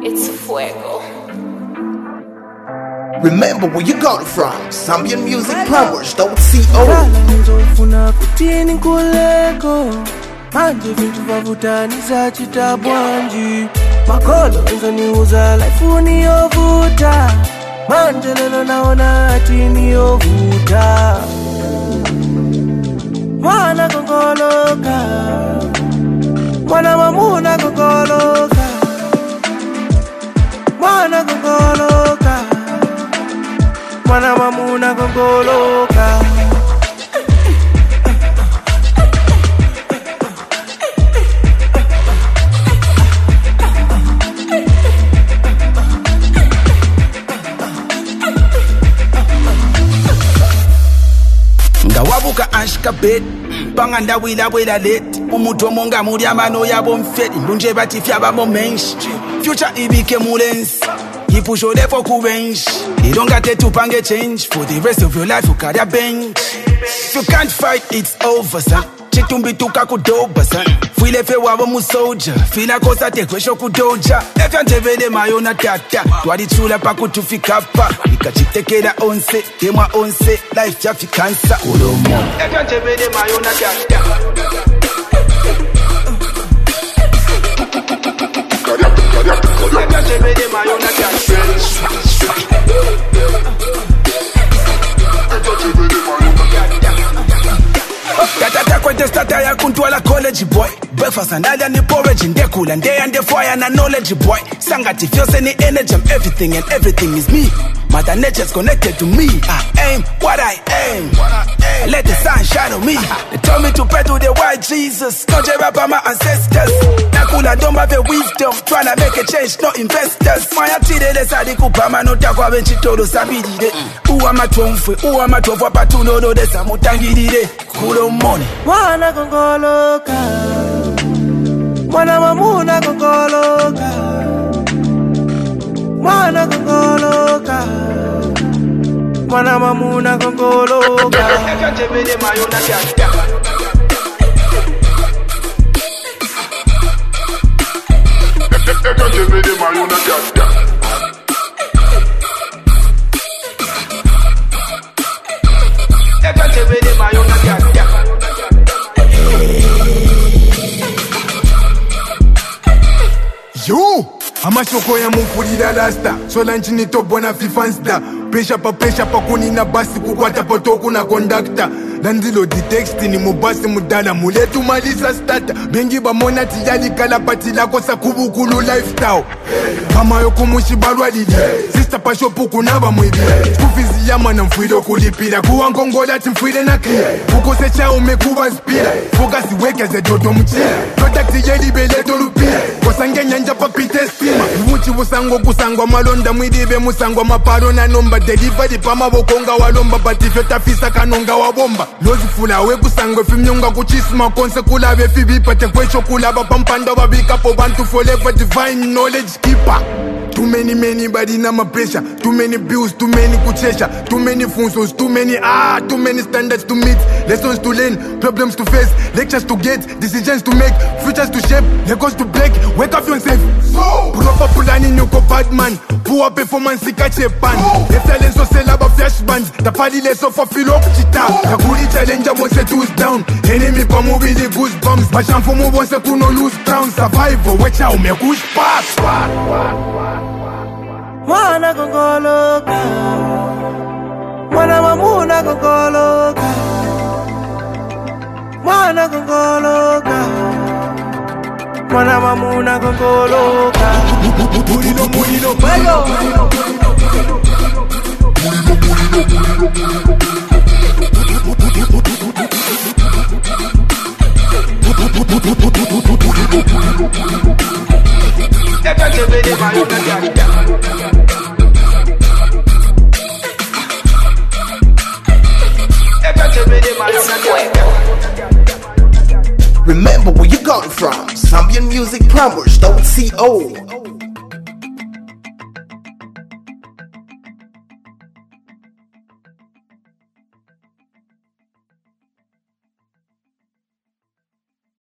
It's fuego. Remember where you got it from. Zambian Music Powers.co. Nizofuna kutini kuleko manje vintu vavutani za chitabwanji makolo nizoniuza life niyovuta manje lelo naona ati niyovuta mwana kongoloka mwana mamuna kongoloka mwana kongoloka mwana mamuna kongoloka Ngawabuka ashka bed banganda wila let umuntu omonga muri amano yabo mfedi mbunje bati fyaba momenshi future ibike mulensi yipusho level ku range ilonga tetu pange change for the rest of your life ukaya bench if you can't fight it's over son chitumbi tukakudoba son file fe wabo mu soldier fila kosa tekwesho kudoja efya ntevele mayona tata twalitsula pakutufikapa ikachitekela onse temwa onse life yafikansa kulomo efya ntevele mayona tata efya ntevele mayona tata Tata kwete stata ya kuntwala college boy breakfast and alya ni porridge ndekula ndeya ndefire na knowledge boy sangati fyose ni energy I'm everything and everything is me Mother nature's connected to me I aim what I aim I let the sun shine on me They told me to pray to the white Jesus Don't jab about my ancestors Nakula don't have a wisdom Tryna make a change, no investors Maya tidele sadi kupama no takwa benchi todo sabidide Uwa matomfwe, uwa matofwa patunodo desa mutangidide Kulo money mwana kongoloka mwana mamuna kongoloka mwana kongoloka mwana mamuna kongoloka Efya ntevele mayona tata Efya ntevele mayona tata Efya ntevele mayona tata Yo! Amashoko ya mupulira lasta sola nchini tobona fifansta pesha pa kuni na basi kukwata potoku na kondakta Landilo di texti ni mubasi mudala muletu malisa stata bengi bamona tiyali kalapati lako sakubukulu lifestyle kama yoko mushibalwa lili sister pa shopu kunaba mwibi skufizi yama na mfwilo kulipira kuwa nkongola timfwile na clear ukose cha umekuwa spira fokasi weke ze dodo mchira producti yeli beleto lupira kosange nyanja pa pite stima uvuchi busango kusangwa malonda mwidibe musangwa maparo na nomba delivery pa mabokonga walomba batifyo tafisa kanonga wabomba lozifula we kusangwe fimnyonga kuchisima konse kulabe fibipate kwesho kulaba pampanda babikapo bantu forever divine knowledge keeper Too many body na my pressure Too many bills, too many kuchesha Too many funsos, too many standards to meet Lessons to learn, problems to face Lectures to get, decisions to make Futures to shape, Legos to break Wake up yourself Proper planning, you go bad man Poor performance, ikache pan Excellence, so sell about flash bands The party less of a feel up chita Yakuri challenger, mose tools down Enemy pa movie, the goosebumps Machan for move, once kuno lose ground Survival, watch out, me push back mwana kongoloka mwana mamuna kongoloka mwana kongoloka mwana mamuna kongoloka mulilo bayo Efya ntevele mayona tata It's fuego. Remember where you got it from. Zambian Music Powers.co.